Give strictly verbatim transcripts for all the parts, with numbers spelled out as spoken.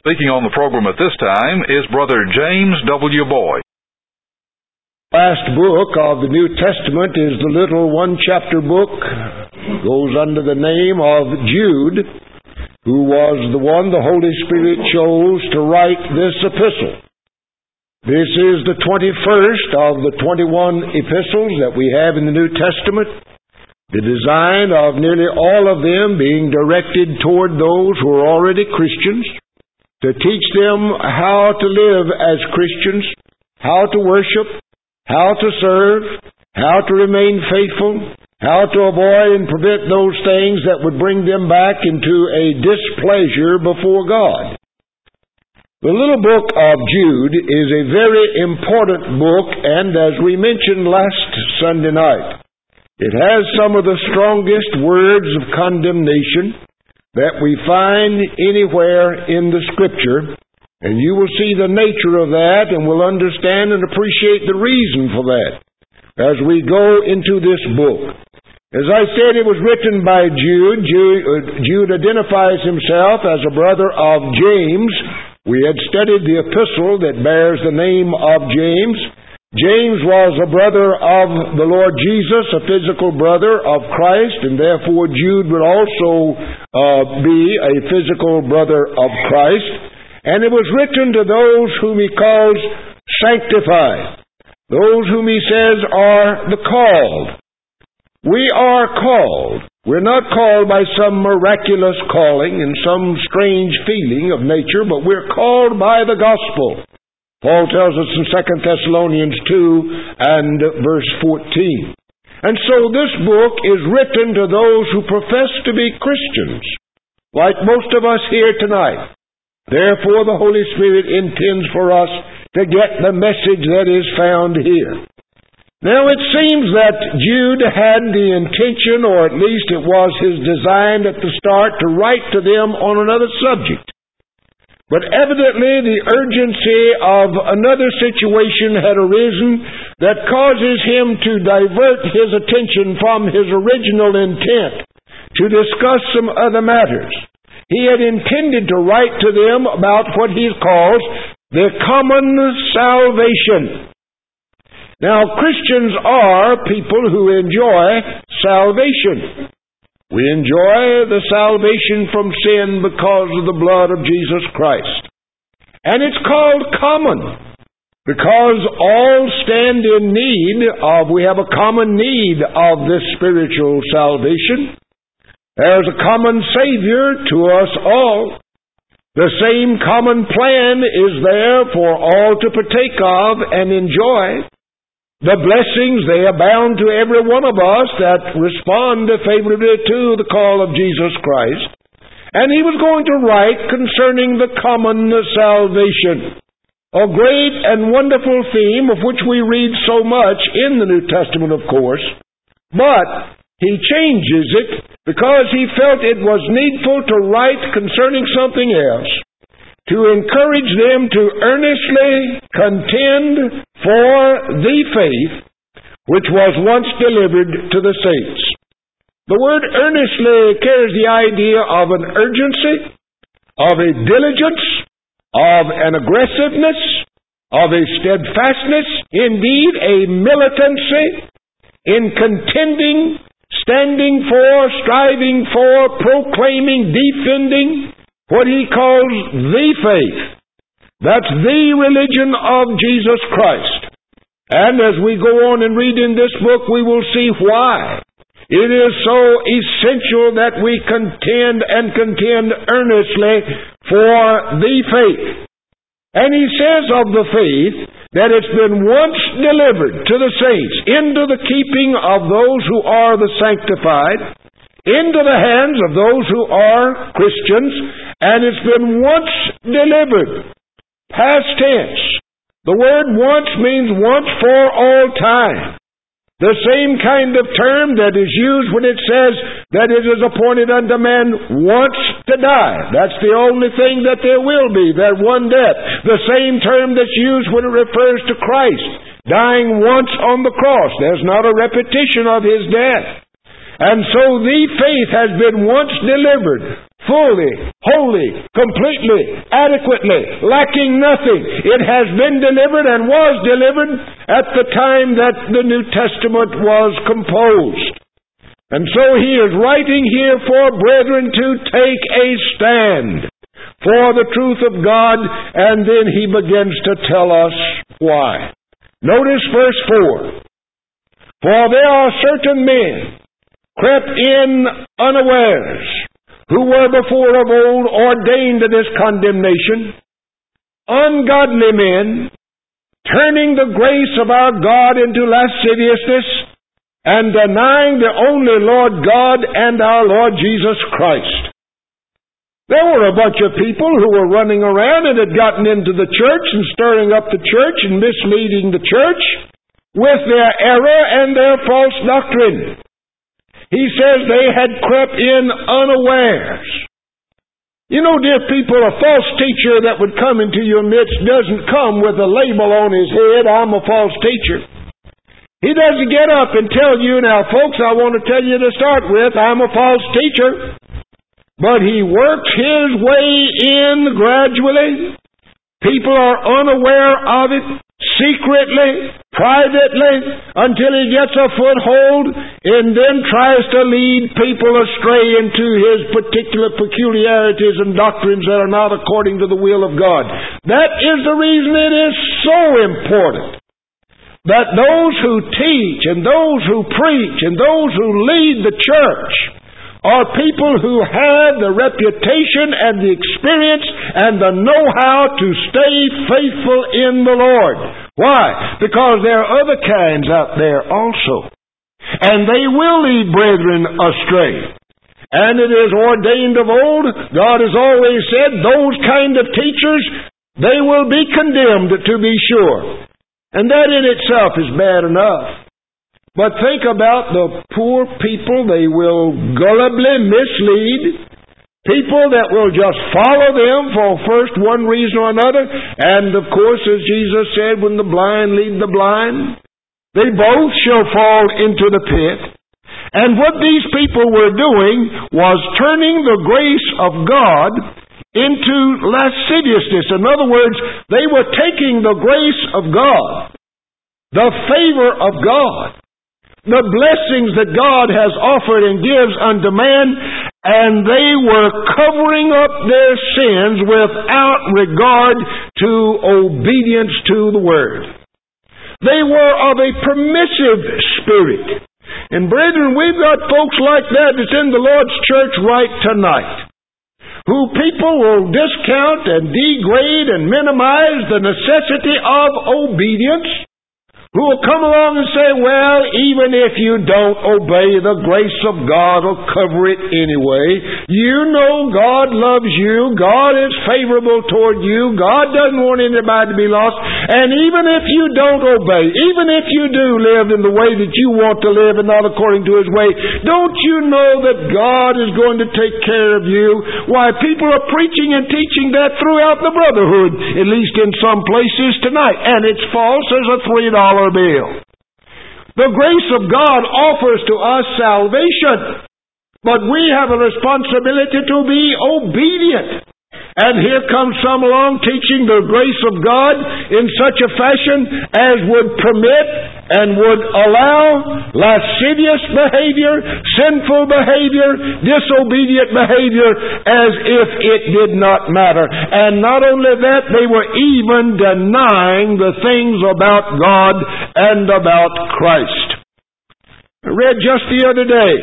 Speaking on the program at this time is Brother James W. Boyd. Last book of the New Testament is the little one-chapter book, goes under the name of Jude, who was the one the Holy Spirit chose to write this epistle. This is the twenty-first of the twenty-one epistles that we have in the New Testament, the design of nearly all of them being directed toward those who are already Christians, to teach them how to live as Christians, how to worship, how to serve, how to remain faithful, how to avoid and prevent those things that would bring them back into a displeasure before God. The little book of Jude is a very important book, and as we mentioned last Sunday night, it has some of the strongest words of condemnation that we find anywhere in the Scripture, and you will see the nature of that and will understand and appreciate the reason for that as we go into this book. As I said, it was written by Jude. Jude, uh, Jude identifies himself as a brother of James. We had studied the epistle that bears the name of James. James was a brother of the Lord Jesus, a physical brother of Christ, and therefore Jude would also uh, be a physical brother of Christ. And it was written to those whom he calls sanctified, those whom he says are the called. We are called. We're not called by some miraculous calling and some strange feeling of nature, but we're called by the gospel. Paul tells us in Second Thessalonians two and verse fourteen. And so this book is written to those who profess to be Christians, like most of us here tonight. Therefore the Holy Spirit intends for us to get the message that is found here. Now it seems that Jude had the intention, or at least it was his design at the start, to write to them on another subject. But evidently the urgency of another situation had arisen that causes him to divert his attention from his original intent to discuss some other matters. He had intended to write to them about what he calls the common salvation. Now, Christians are people who enjoy salvation. We enjoy the salvation from sin because of the blood of Jesus Christ. And it's called common because all stand in need of, we have a common need of this spiritual salvation. There's a common Savior to us all. The same common plan is there for all to partake of and enjoy. The blessings, they abound to every one of us that respond favorably to the call of Jesus Christ. And he was going to write concerning the common salvation, a great and wonderful theme of which we read so much in the New Testament, of course. But he changes it because he felt it was needful to write concerning something else, to encourage them to earnestly contend for the faith which was once delivered to the saints. The word earnestly carries the idea of an urgency, of a diligence, of an aggressiveness, of a steadfastness, indeed a militancy in contending, standing for, striving for, proclaiming, defending what he calls the faith. That's the religion of Jesus Christ. And as we go on and read in this book, we will see why it is so essential that we contend and contend earnestly for the faith. And he says of the faith that it's been once delivered to the saints into the keeping of those who are the sanctified, into the hands of those who are Christians, and it's been once delivered. Past tense. The word once means once for all time. The same kind of term that is used when it says that it is appointed unto man once to die. That's the only thing that there will be, that one death. The same term that's used when it refers to Christ, dying once on the cross. There's not a repetition of his death. And so the faith has been once delivered fully, wholly, completely, adequately, lacking nothing. It has been delivered and was delivered at the time that the New Testament was composed. And so he is writing here for brethren to take a stand for the truth of God, and then he begins to tell us why. Notice verse four. For there are certain men crept in unawares, who were before of old ordained to this condemnation, ungodly men, turning the grace of our God into lasciviousness, and denying the only Lord God and our Lord Jesus Christ. There were a bunch of people who were running around and had gotten into the church and stirring up the church and misleading the church with their error and their false doctrine. He says they had crept in unawares. You know, dear people, a false teacher that would come into your midst doesn't come with a label on his head, I'm a false teacher. He doesn't get up and tell you, now folks, I want to tell you to start with, I'm a false teacher. But he works his way in gradually. People are unaware of it, secretly, privately, until he gets a foothold and then tries to lead people astray into his particular peculiarities and doctrines that are not according to the will of God. That is the reason it is so important that those who teach and those who preach and those who lead the church are people who have the reputation and the experience and the know-how to stay faithful in the Lord. Why? Because there are other kinds out there also. And they will lead brethren astray. And it is ordained of old, God has always said, those kind of teachers, they will be condemned, to be sure. And that in itself is bad enough. But think about the poor people they will gullibly mislead. People that will just follow them for first one reason or another. And of course, as Jesus said, when the blind lead the blind, they both shall fall into the pit. And what these people were doing was turning the grace of God into lasciviousness. In other words, they were taking the grace of God, the favor of God, the blessings that God has offered and gives unto man, and they were covering up their sins without regard to obedience to the Word. They were of a permissive spirit. And brethren, we've got folks like that that's in the Lord's church right tonight, who people will discount and degrade and minimize the necessity of obedience, who will come along and say, well, even if you don't obey, the grace of God will cover it anyway. You know God loves you. God is favorable toward you. God doesn't want anybody to be lost. And even if you don't obey, even if you do live in the way that you want to live and not according to His way, don't you know that God is going to take care of you? Why, people are preaching and teaching that throughout the brotherhood, at least in some places tonight. And it's false as a three dollar bill. The grace of God offers to us salvation, but we have a responsibility to be obedient. And here comes some along teaching the grace of God in such a fashion as would permit and would allow lascivious behavior, sinful behavior, disobedient behavior as if it did not matter. And not only that, they were even denying the things about God and about Christ. I read just the other day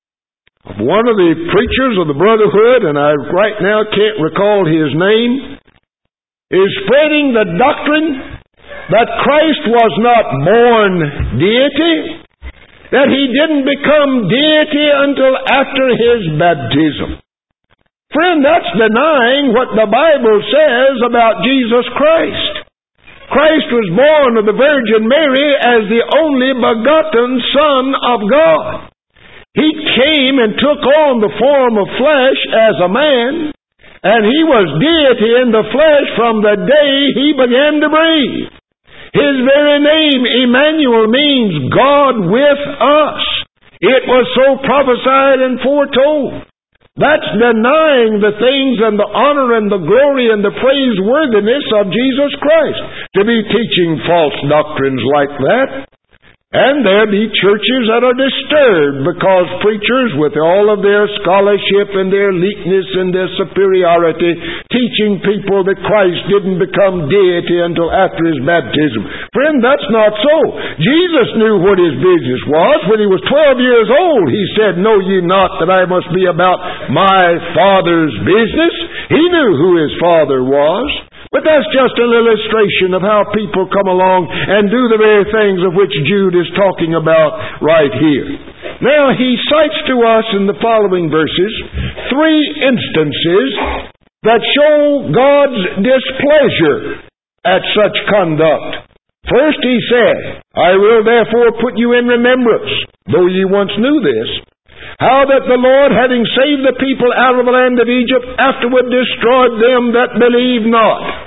of one of the preachers of the Brotherhood, and I right now can't recall his name, is spreading the doctrine that Christ was not born deity, that He didn't become deity until after His baptism. Friend, that's denying what the Bible says about Jesus Christ. Christ was born of the Virgin Mary as the only begotten Son of God. He came and took on the form of flesh as a man, and He was deity in the flesh from the day He began to breathe. His very name, Emmanuel, means God with us. It was so prophesied and foretold. That's denying the things and the honor and the glory and the praiseworthiness of Jesus Christ, to be teaching false doctrines like that. And there be churches that are disturbed because preachers, with all of their scholarship and their leakness and their superiority, teaching people that Christ didn't become deity until after His baptism. Friend, that's not so. Jesus knew what His business was. When He was twelve years old, He said, "Know ye not that I must be about my Father's business?" He knew who His Father was. But that's just an illustration of how people come along and do the very things of which Jude is talking about right here. Now, he cites to us in the following verses three instances that show God's displeasure at such conduct. First, he said, "I will therefore put you in remembrance, though ye once knew this, how that the Lord, having saved the people out of the land of Egypt, afterward destroyed them that believed not."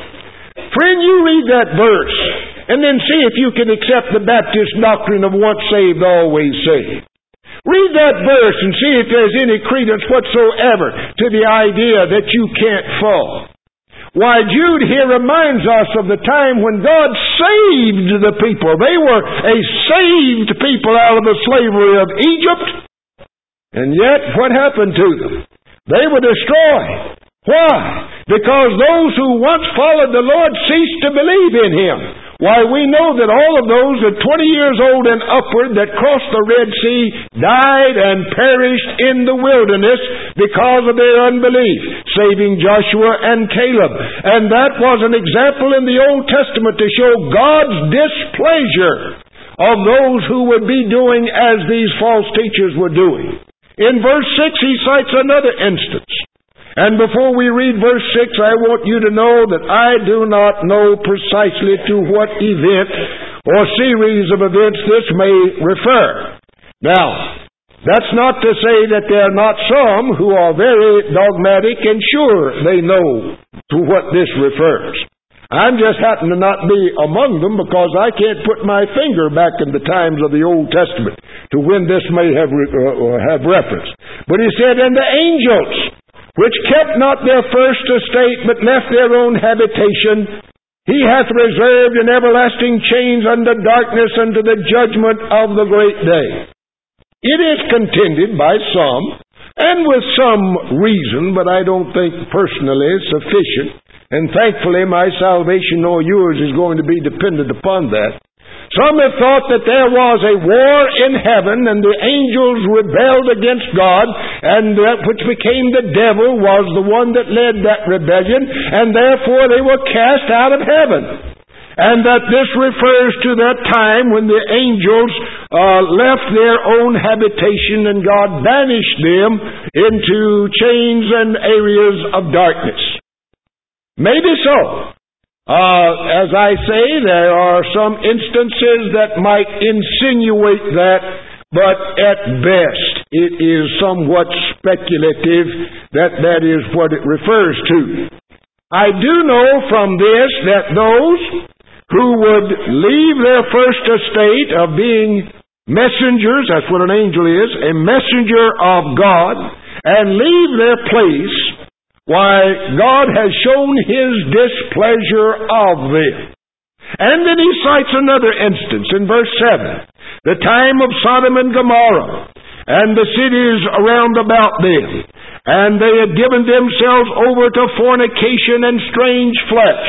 Friend, you read that verse, and then see if you can accept the Baptist doctrine of once saved, always saved. Read that verse and see if there's any credence whatsoever to the idea that you can't fall. Why, Jude here reminds us of the time when God saved the people. They were a saved people out of the slavery of Egypt. And yet, what happened to them? They were destroyed. Why? Because those who once followed the Lord ceased to believe in Him. Why, we know that all of those that twenty years old and upward that crossed the Red Sea died and perished in the wilderness because of their unbelief, saving Joshua and Caleb. And that was an example in the Old Testament to show God's displeasure of those who would be doing as these false teachers were doing. In verse six, he cites another instance. And before we read verse six, I want you to know that I do not know precisely to what event or series of events this may refer. Now, that's not to say that there are not some who are very dogmatic and sure they know to what this refers. I'm just happen to not be among them because I can't put my finger back in the times of the Old Testament to when this may have, uh, have reference. But he said, "And the angels, which kept not their first estate, but left their own habitation, He hath reserved in everlasting chains unto darkness, unto the judgment of the great day." It is contended by some, and with some reason, but I don't think personally sufficient, and thankfully my salvation nor yours is going to be dependent upon that. Some have thought that there was a war in heaven and the angels rebelled against God, and that which became the devil was the one that led that rebellion, and therefore they were cast out of heaven. And that this refers to that time when the angels uh, left their own habitation and God banished them into chains and areas of darkness. Maybe so. Uh, as I say, there are some instances that might insinuate that, but at best it is somewhat speculative that that is what it refers to. I do know from this that those who would leave their first estate of being messengers, that's what an angel is, a messenger of God, and leave their place, why, God has shown His displeasure of them. And then he cites another instance in verse seven. The time of Sodom and Gomorrah, and the cities around about them. And they had given themselves over to fornication and strange flesh.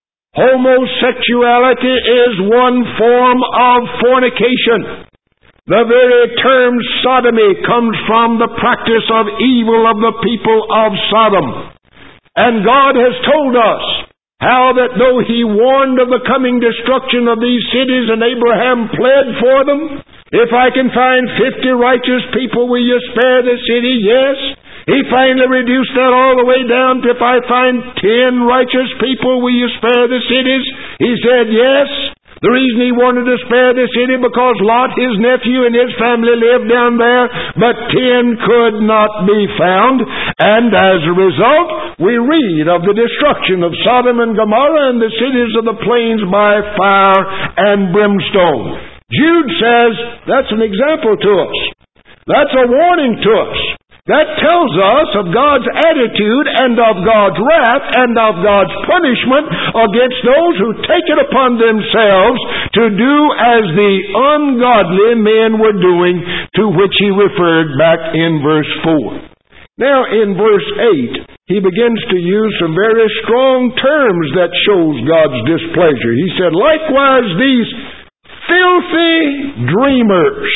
Homosexuality is one form of fornication. The very term sodomy comes from the practice of evil of the people of Sodom. And God has told us how that though He warned of the coming destruction of these cities and Abraham pled for them, if I can find fifty righteous people, will you spare the city? Yes. He finally reduced that all the way down to, if I find ten righteous people, will you spare the cities? He said yes. The reason he wanted to spare the city because Lot, his nephew, and his family lived down there, but ten could not be found. And as a result, we read of the destruction of Sodom and Gomorrah and the cities of the plains by fire and brimstone. Jude says that's an example to us. That's a warning to us That tells us of God's attitude and of God's wrath and of God's punishment against those who take it upon themselves to do as the ungodly men were doing, to which he referred back in verse four. Now in verse eight, he begins to use some very strong terms that shows God's displeasure. He said, likewise these filthy dreamers.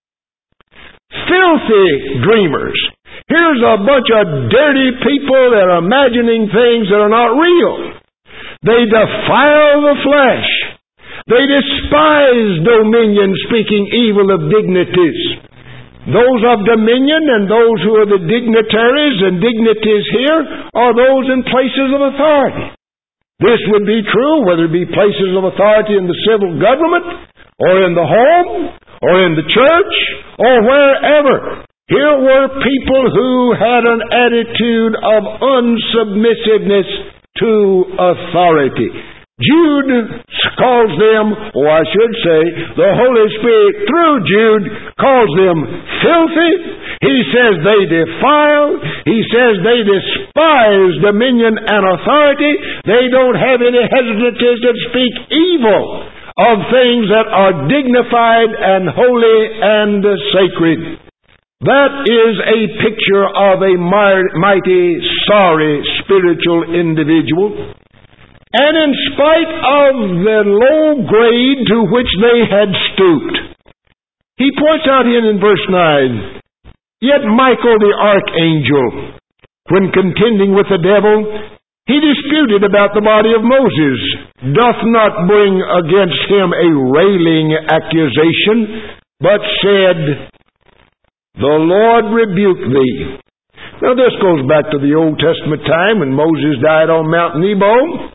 Filthy dreamers. Here's a bunch of dirty people that are imagining things that are not real. They defile the flesh. They despise dominion, speaking evil of dignities. Those of dominion and those who are the dignitaries and dignities here are those in places of authority. This would be true whether it be places of authority in the civil government or in the home or in the church or wherever. Here were people who had an attitude of unsubmissiveness to authority. Jude calls them, or I should say, the Holy Spirit through Jude calls them filthy. He says they defile. He says they despise dominion and authority. They don't have any hesitancy to speak evil of things that are dignified and holy and sacred. That is a picture of a mighty sorry spiritual individual. And in spite of the low grade to which they had stooped, he points out here in verse nine, yet Michael the archangel, when contending with the devil, he disputed about the body of Moses, doth not bring against him a railing accusation, but said, the Lord rebuke thee. Now this goes back to the Old Testament time when Moses died on Mount Nebo.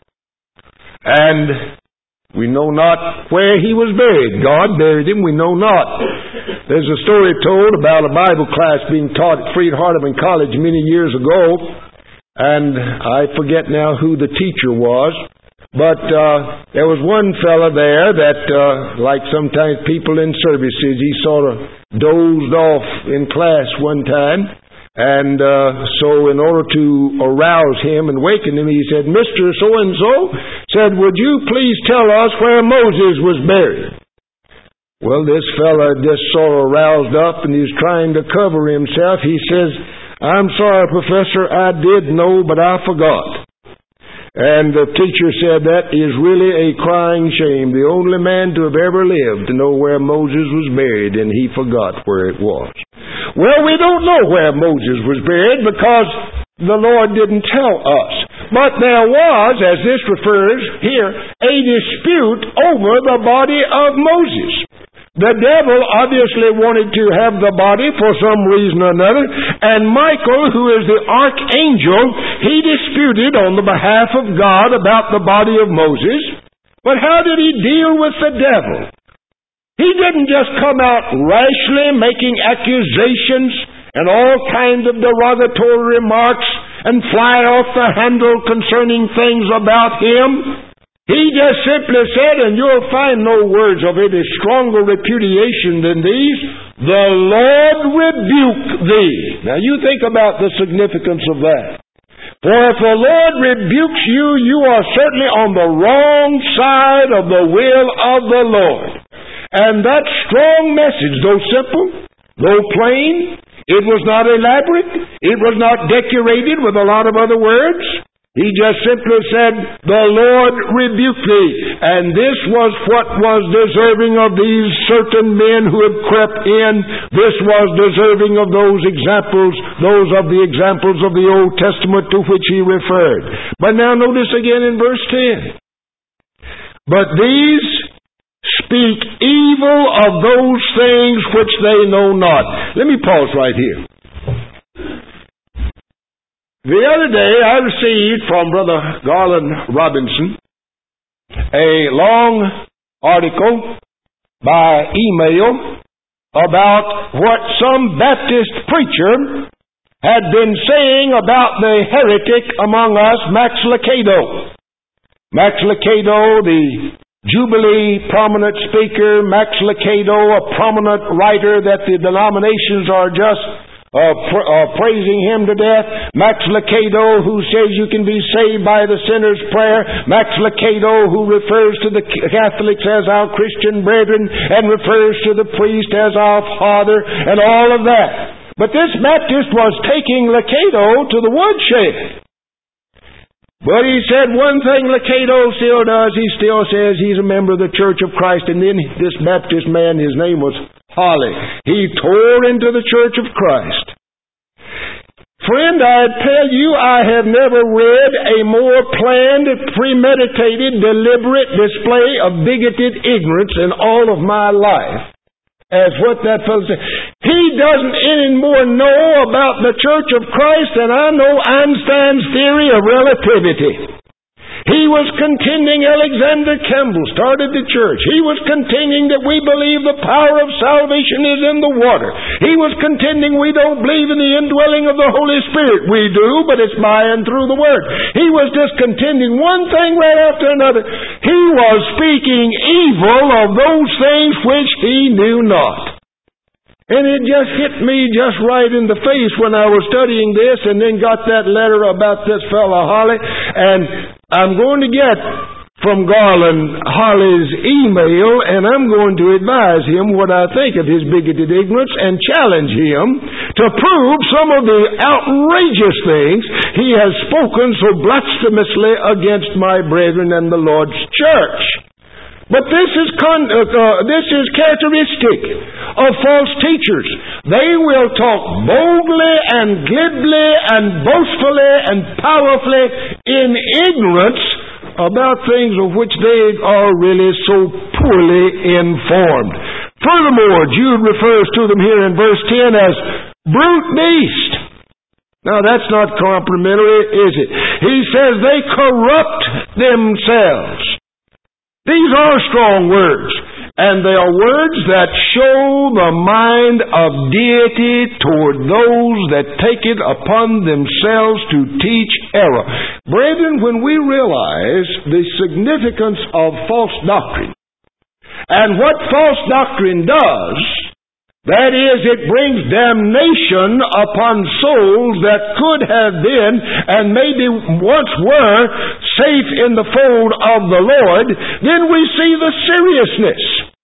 And we know not where he was buried. God buried him, we know not. There's a story told about a Bible class being taught at Freed-Hardeman College many years ago. And I forget now who the teacher was. But uh, there was one fella there that, uh, like sometimes people in services, he sort of dozed off in class one time. And uh, so in order to arouse him and waken him, he said, Mister So-and-so said, would you please tell us where Moses was buried? Well, this fella just sort of roused up and he's trying to cover himself. He says, I'm sorry, Professor, I did know, but I forgot. And the teacher said, that is really a crying shame. The only man to have ever lived to know where Moses was buried, and he forgot where it was. Well, we don't know where Moses was buried because the Lord didn't tell us. But there was, as this refers here, a dispute over the body of Moses. The devil obviously wanted to have the body for some reason or another, and Michael, who is the archangel, he disputed on the behalf of God about the body of Moses. But how did he deal with the devil? He didn't just come out rashly making accusations and all kinds of derogatory remarks and fly off the handle concerning things about him. He just simply said, and you'll find no words of any stronger repudiation than these, the Lord rebuke thee. Now you think about the significance of that. For if the Lord rebukes you, you are certainly on the wrong side of the will of the Lord. And that strong message, though simple, though plain, it was not elaborate, it was not decorated with a lot of other words. He just simply said, the Lord rebuke thee. And this was what was deserving of these certain men who had crept in. This was deserving of those examples, those of the examples of the Old Testament to which he referred. But now notice again in verse ten. But these speak evil of those things which they know not. Let me pause right here. The other day I received from Brother Garland Robinson a long article by email about what some Baptist preacher had been saying about the heretic among us, Max Lucado. Max Lucado, the Jubilee prominent speaker, Max Lucado, a prominent writer that the denominations are just Uh, pr- uh, praising Him to death. Max Lucado, who says you can be saved by the sinner's prayer. Max Lucado, who refers to the Catholics as our Christian brethren and refers to the priest as our father and all of that. But this Baptist was taking Lucado to the woodshed. But he said one thing Lucado still does. He still says he's a member of the Church of Christ. And then this Baptist man, his name was Holly. He tore into the Church of Christ. Friend, I tell you, I have never read a more planned, premeditated, deliberate display of bigoted ignorance in all of my life as what that fellow said. He doesn't any more know about the Church of Christ than I know Einstein's theory of relativity. He was contending Alexander Campbell started the church. He was contending that we believe the power of salvation is in the water. He was contending we don't believe in the indwelling of the Holy Spirit. We do, but it's by and through the Word. He was just contending one thing right after another. He was speaking evil of those things which he knew not. And it just hit me just right in the face when I was studying this and then got that letter about this fellow Holly. And I'm going to get from Garland Holly's email, and I'm going to advise him what I think of his bigoted ignorance and challenge him to prove some of the outrageous things he has spoken so blasphemously against my brethren and the Lord's church. But this is con- uh, uh, this is characteristic of false teachers. They will talk boldly and glibly and boastfully and powerfully in ignorance about things of which they are really so poorly informed. Furthermore, Jude refers to them here in verse ten as brute beast. Now that's not complimentary, is it? He says they corrupt themselves. These are strong words, and they are words that show the mind of deity toward those that take it upon themselves to teach error. Brethren, when we realize the significance of false doctrine, and what false doctrine does, that is, it brings damnation upon souls that could have been, and maybe once were, safe in the fold of the Lord, then we see the seriousness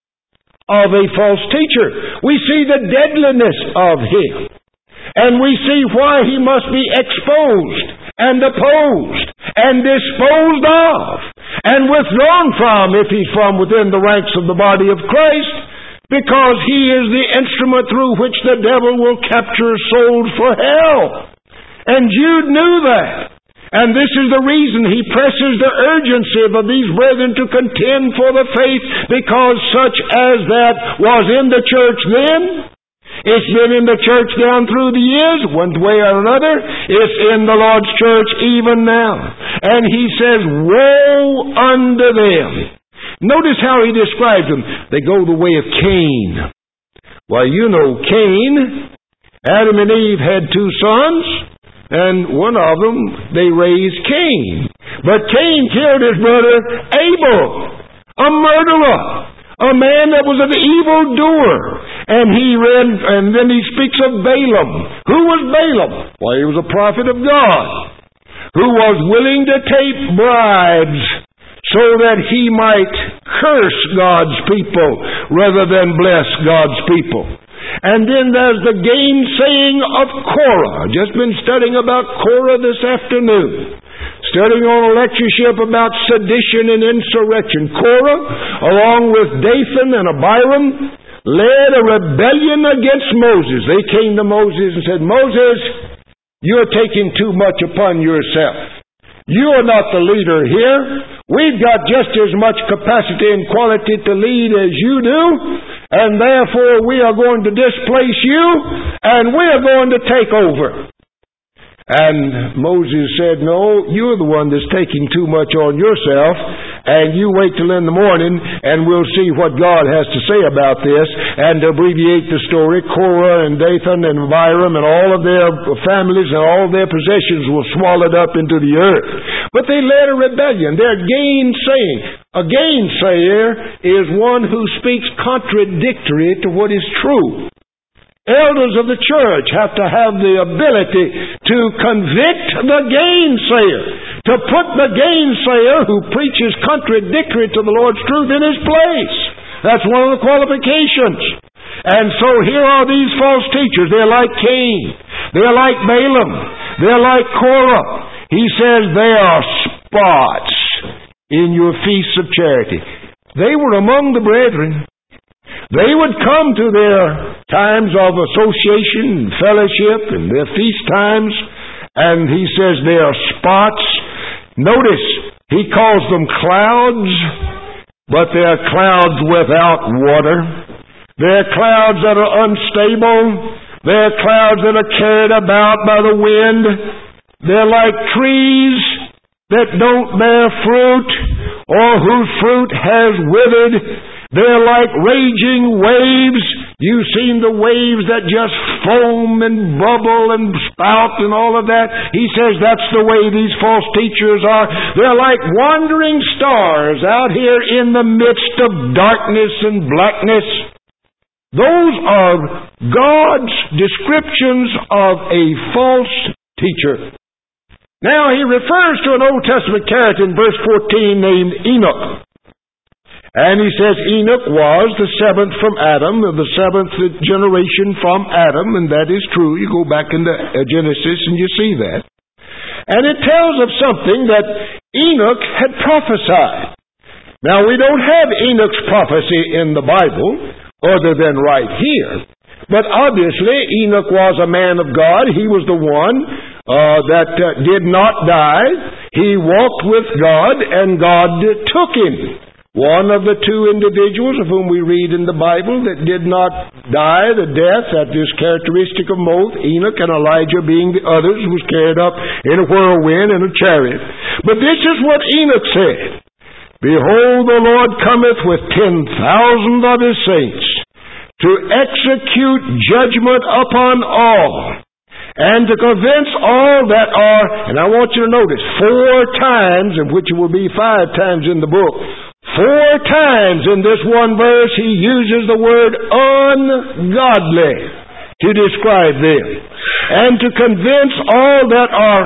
of a false teacher. We see the deadliness of him. And we see why he must be exposed and opposed and disposed of and withdrawn from if he's from within the ranks of the body of Christ. Because he is the instrument through which the devil will capture souls for hell. And Jude knew that. And this is the reason he presses the urgency of these brethren to contend for the faith, because such as that was in the church then, it's been in the church down through the years, one way or another, it's in the Lord's church even now. And he says, woe unto them. Notice how he describes them. They go the way of Cain. Well, you know Cain. Adam and Eve had two sons, and one of them, they raised Cain. But Cain killed his brother Abel, a murderer, a man that was an evildoer. And he read, and then he speaks of Balaam. Who was Balaam? Well, he was a prophet of God, who was willing to take bribes so that he might curse God's people rather than bless God's people. And then there's the gainsaying of Korah. Just been studying about Korah this afternoon. Studying on a lectureship about sedition and insurrection. Korah, along with Dathan and Abiram, led a rebellion against Moses. They came to Moses and said, Moses, you're taking too much upon yourself. You are not the leader here. We've got just as much capacity and quality to lead as you do, and therefore we are going to displace you, and we are going to take over. And Moses said, no, you're the one that's taking too much on yourself, and you wait till in the morning, and we'll see what God has to say about this. And to abbreviate the story, Korah and Dathan and Abiram and all of their families and all of their possessions were swallowed up into the earth. But they led a rebellion. They're gainsaying. A gainsayer is one who speaks contradictory to what is true. Elders of the church have to have the ability to convict the gainsayer, to put the gainsayer who preaches contradictory to the Lord's truth in his place. That's one of the qualifications. And so here are these false teachers. They're like Cain. They're like Balaam. They're like Korah. He says they are spots in your feasts of charity. They were among the brethren. They would come to their times of association and fellowship and their feast times, and he says they are spots. Notice, he calls them clouds, but they are clouds without water. They're clouds that are unstable. They're clouds that are carried about by the wind. They're like trees that don't bear fruit or whose fruit has withered. They're like raging waves. You've seen the waves that just foam and bubble and spout and all of that. He says that's the way these false teachers are. They're like wandering stars out here in the midst of darkness and blackness. Those are God's descriptions of a false teacher. Now he refers to an Old Testament character in verse fourteen named Enoch. And he says Enoch was the seventh from Adam, the seventh generation from Adam, and that is true. You go back into Genesis and you see that. And it tells of something that Enoch had prophesied. Now we don't have Enoch's prophecy in the Bible, other than right here. But obviously Enoch was a man of God. He was the one uh, that uh, did not die. He walked with God, and God took him. One of the two individuals of whom we read in the Bible that did not die the death that is characteristic of both, Enoch and Elijah being the others, was carried up in a whirlwind and a chariot. But this is what Enoch said. Behold, the Lord cometh with ten thousand of his saints to execute judgment upon all, and to convince all that are, and I want you to notice, four times, in which it will be five times in the book, four times in this one verse he uses the word ungodly to describe them, and to convince all that are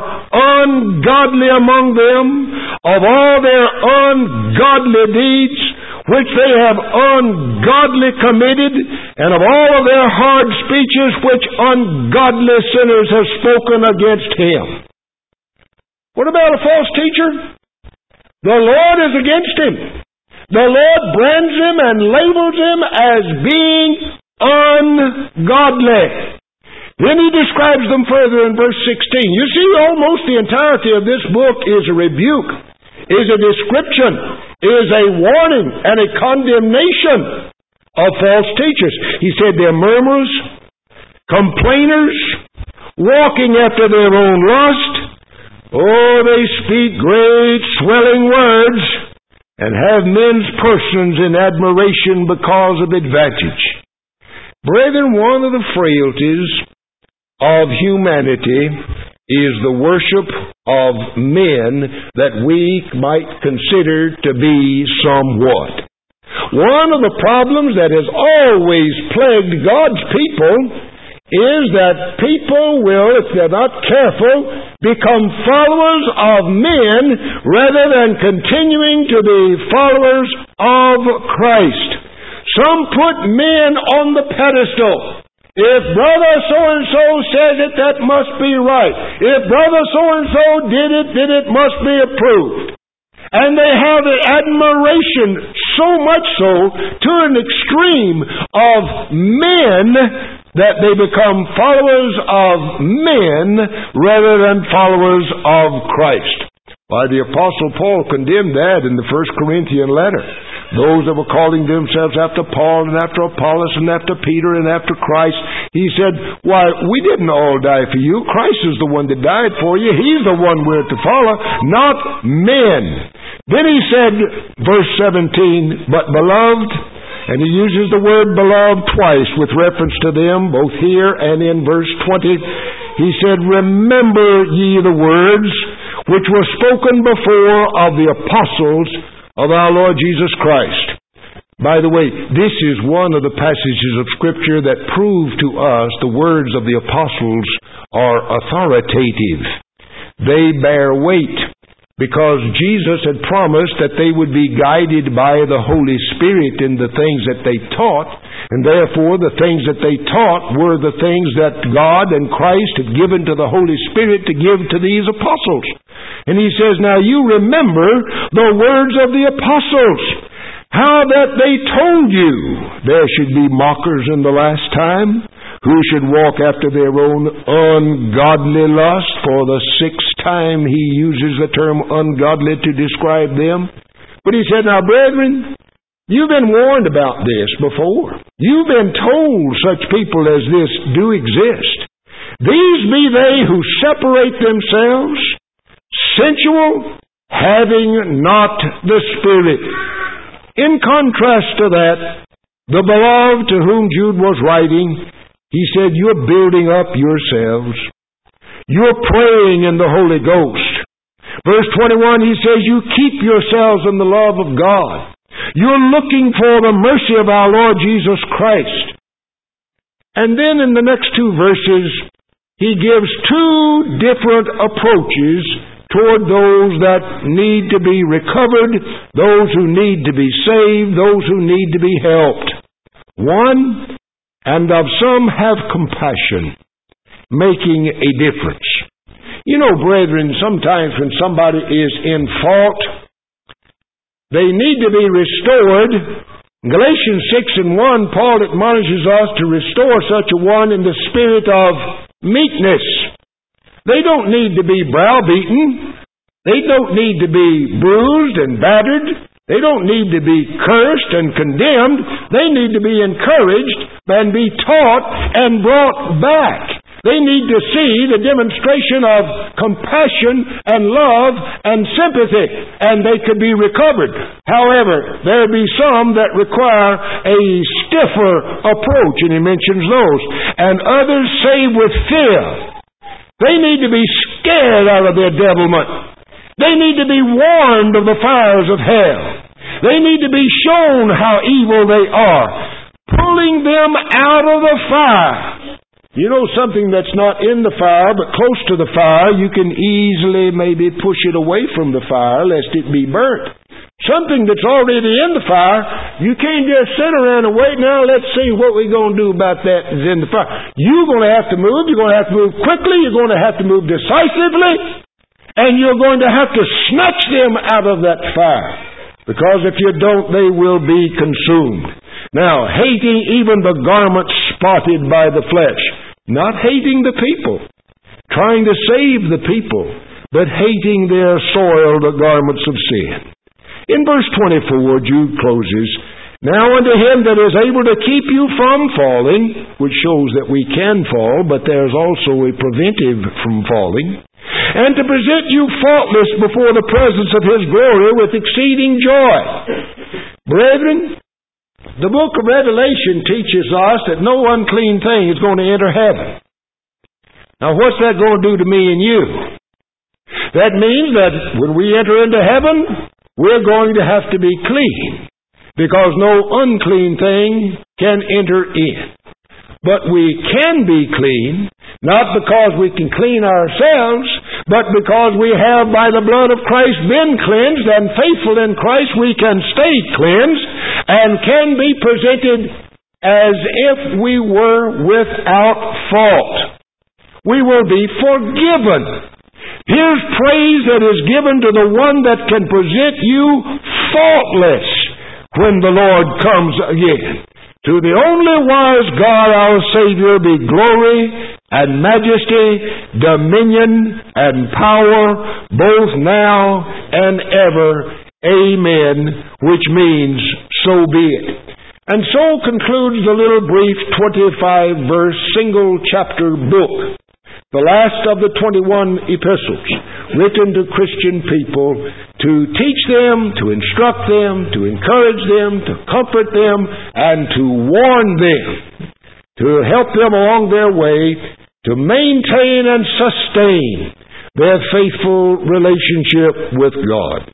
ungodly among them of all their ungodly deeds which they have ungodly committed, and of all of their hard speeches which ungodly sinners have spoken against him. What about a false teacher? The Lord is against him. The Lord brands him and labels him as being ungodly. Then he describes them further in verse sixteen. You see, almost the entirety of this book is a rebuke, is a description, is a warning and a condemnation of false teachers. He said they're murmurers, complainers, walking after their own lust. Oh, they speak great swelling words and have men's persons in admiration because of advantage. Brethren, one of the frailties of humanity is the worship of men that we might consider to be somewhat. One of the problems that has always plagued God's people is that people will, if they're not careful, become followers of men rather than continuing to be followers of Christ. Some put men on the pedestal. If brother so-and-so says it, that must be right. If brother so-and-so did it, then it must be approved. And they have the admiration, so much so, to an extreme of men, that they become followers of men rather than followers of Christ. Why, the Apostle Paul condemned that in the First Corinthian letter. Those that were calling themselves after Paul and after Apollos and after Peter and after Christ, he said, why, we didn't all die for you. Christ is the one that died for you. He's the one we're to follow, not men. Then he said, verse seventeen, but beloved, and he uses the word beloved twice with reference to them, both here and in verse twenty. He said, remember ye the words which were spoken before of the apostles of our Lord Jesus Christ. By the way, this is one of the passages of Scripture that prove to us the words of the apostles are authoritative. They bear weight because Jesus had promised that they would be guided by the Holy Spirit in the things that they taught, and therefore the things that they taught were the things that God and Christ had given to the Holy Spirit to give to these apostles. And he says, now you remember the words of the apostles, how that they told you there should be mockers in the last time, who should walk after their own ungodly lust. For the sixth time he uses the term ungodly to describe them. But he said, now brethren, you've been warned about this before. You've been told such people as this do exist. These be they who separate themselves, sensual, having not the Spirit. In contrast to that, the beloved to whom Jude was writing, he said, you're building up yourselves. You're praying in the Holy Ghost. Verse twenty-one, he says, you keep yourselves in the love of God. You're looking for the mercy of our Lord Jesus Christ. And then in the next two verses, he gives two different approaches toward those that need to be recovered, those who need to be saved, those who need to be helped. One, and of some have compassion, making a difference. You know, brethren, sometimes when somebody is in fault, they need to be restored. In Galatians six and one, Paul admonishes us to restore such a one in the spirit of meekness. They don't need to be browbeaten. They don't need to be bruised and battered. They don't need to be cursed and condemned. They need to be encouraged and be taught and brought back. They need to see the demonstration of compassion and love and sympathy, and they could be recovered. However, there be some that require a stiffer approach, and he mentions those, and others save with fear. They need to be scared out of their devilment. They need to be warned of the fires of hell. They need to be shown how evil they are, pulling them out of the fire. You know, something that's not in the fire but close to the fire, you can easily maybe push it away from the fire lest it be burnt. Something that's already in the fire, you can't just sit around and wait, now let's see what we're going to do about that that's in the fire. You're going to have to move. You're going to have to move quickly. You're going to have to move decisively. And you're going to have to snatch them out of that fire. Because if you don't, they will be consumed. Now, hating even the garment spotted by the flesh. Not hating the people. Trying to save the people. But hating their soiled garments of sin. In verse twenty-four, Jude closes, now unto him that is able to keep you from falling, which shows that we can fall, but there's also a preventive from falling, and to present you faultless before the presence of his glory with exceeding joy. Brethren, the book of Revelation teaches us that no unclean thing is going to enter heaven. Now what's that going to do to me and you? That means that when we enter into heaven, we're going to have to be clean, because no unclean thing can enter in. But we can be clean, not because we can clean ourselves, but because we have by the blood of Christ been cleansed, and faithful in Christ we can stay cleansed, and can be presented as if we were without fault. We will be forgiven. Here's praise that is given to the one that can present you faultless when the Lord comes again. To the only wise God our Savior be glory and majesty, dominion and power, both now and ever. Amen, which means so be it. And so concludes the little brief twenty-five verse single chapter book. The last of the twenty-one epistles written to Christian people to teach them, to instruct them, to encourage them, to comfort them, and to warn them, to help them along their way, to maintain and sustain their faithful relationship with God.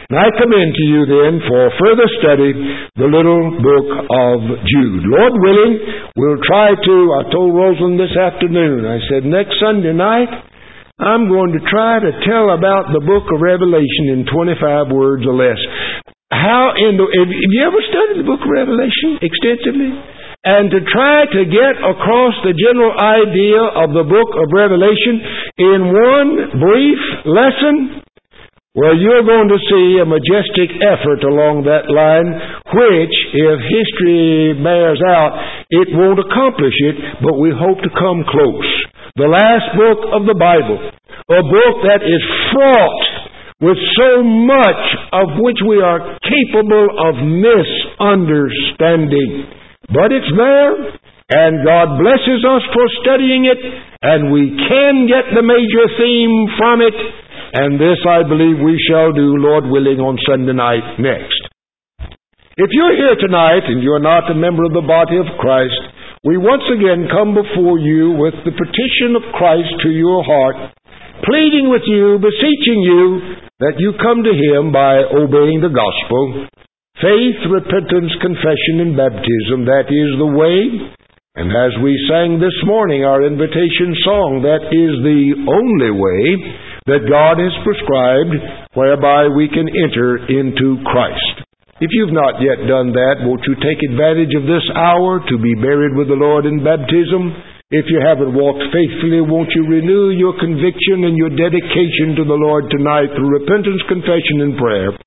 And I commend to you then for further study the little book of Jude. Lord willing, we'll try to, I told Rosalind this afternoon, I said next Sunday night, I'm going to try to tell about the book of Revelation in twenty-five words or less. How in the, have you ever studied the book of Revelation extensively? And to try to get across the general idea of the book of Revelation in one brief lesson, well, you're going to see a majestic effort along that line, which, if history bears out, it won't accomplish it, but we hope to come close. The last book of the Bible, a book that is fraught with so much of which we are capable of misunderstanding. But it's there, and God blesses us for studying it, and we can get the major theme from it, and this I believe we shall do, Lord willing, on Sunday night next. If you're here tonight and you're not a member of the body of Christ, we once again come before you with the petition of Christ to your heart, pleading with you, beseeching you that you come to Him by obeying the gospel. Faith, repentance, confession, and baptism, that is the way. And as we sang this morning, our invitation song, that is the only way that God has prescribed whereby we can enter into Christ. If you've not yet done that, won't you take advantage of this hour to be buried with the Lord in baptism? If you haven't walked faithfully, won't you renew your conviction and your dedication to the Lord tonight through repentance, confession, and prayer?